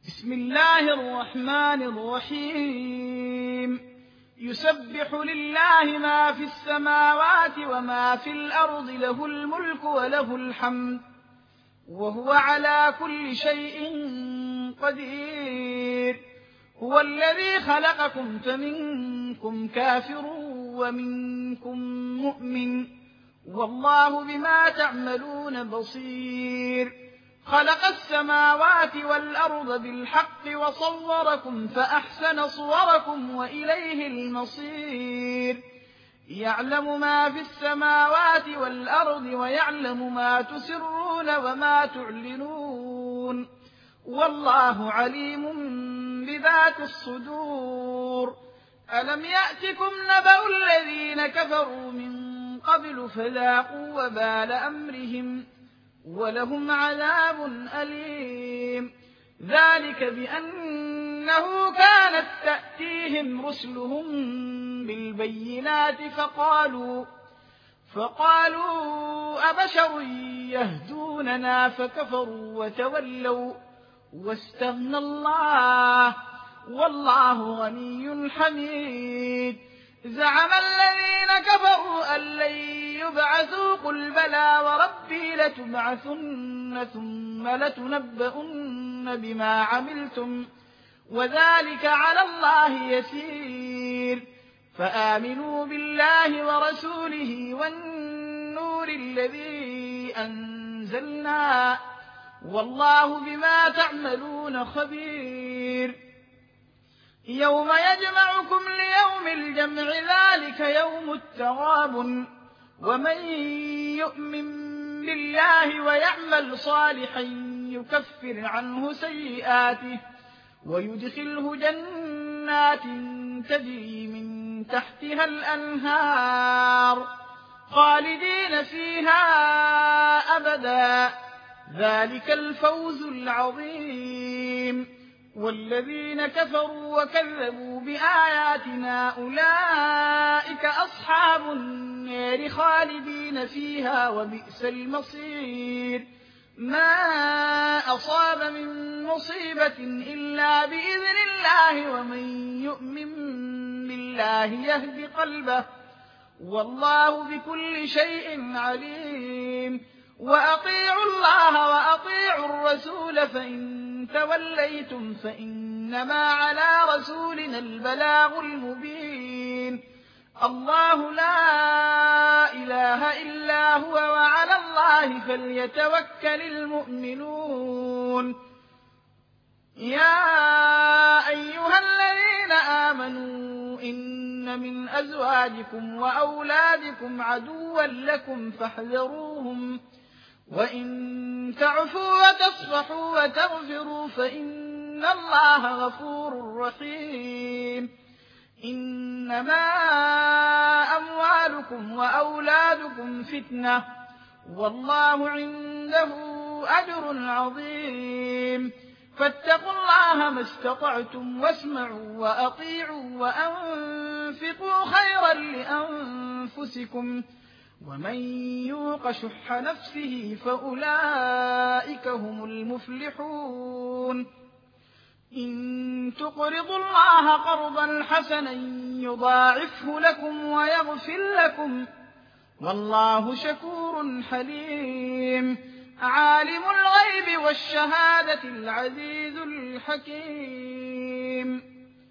بسم الله الرحمن الرحيم يسبح لله ما في السماوات وما في الأرض له الملك وله الحمد وهو على كل شيء قدير هو الذي خلقكم فمنكم كافر ومنكم مؤمن والله بما تعملون بصير خلق السماوات والأرض بالحق وصوركم فأحسن صوركم وإليه المصير يعلم ما في السماوات والأرض ويعلم ما تسرون وما تعلنون والله عليم بذات الصدور ألم يأتكم نبأ الذين كفروا من قبل فذاقوا وبال أمرهم ولهم عذاب أليم ذلك بأنه كانت تأتيهم رسلهم بالبينات فقالوا أبشر يهدوننا فكفروا وتولوا واستغنى الله والله غني حميد زعم الذين كفروا أن لن يبعثوا قل بلى وربي لتبعثن ثم لتنبؤن بما عملتم وذلك على الله يسير فآمنوا بالله ورسوله والنور الذي أنزلنا والله بما تعملون خبير يوم يجمعكم ليوم الجمع ذلك يوم التغابن ومن يؤمن بالله ويعمل صالحا يكفر عنه سيئاته ويدخله جنات تجري من تحتها الأنهار خالدين فيها أبدا ذلك الفوز العظيم والذين كفروا وكذبوا بآياتنا أولئك أصحاب النار خالدين فيها وبئس المصير ما أصاب من مصيبة إلا بإذن الله ومن يؤمن بالله يهد قلبه والله بكل شيء عليم وأطيعوا الله وأطيعوا الرسول فإن توليتم فإنما على رسولنا البلاغ المبين الله لا إله إلا هو وعلى الله فليتوكل المؤمنون يا أيها الذين آمنوا إن من أزواجكم وأولادكم عدوا لكم فاحذروهم وإن تعفوا وتصفحوا وتغفروا فإن الله غفور رحيم إنما أموالكم وأولادكم فتنة والله عنده أجر عظيم فاتقوا الله ما استطعتم واسمعوا وأطيعوا وأنفقوا خيرا لأنفسكم ومن يوق شح نفسه فأولئك هم المفلحون إن تقرضوا الله قرضا حسنا يضاعفه لكم ويغفر لكم والله شكور حليم عالم الغيب والشهادة العزيز الحكيم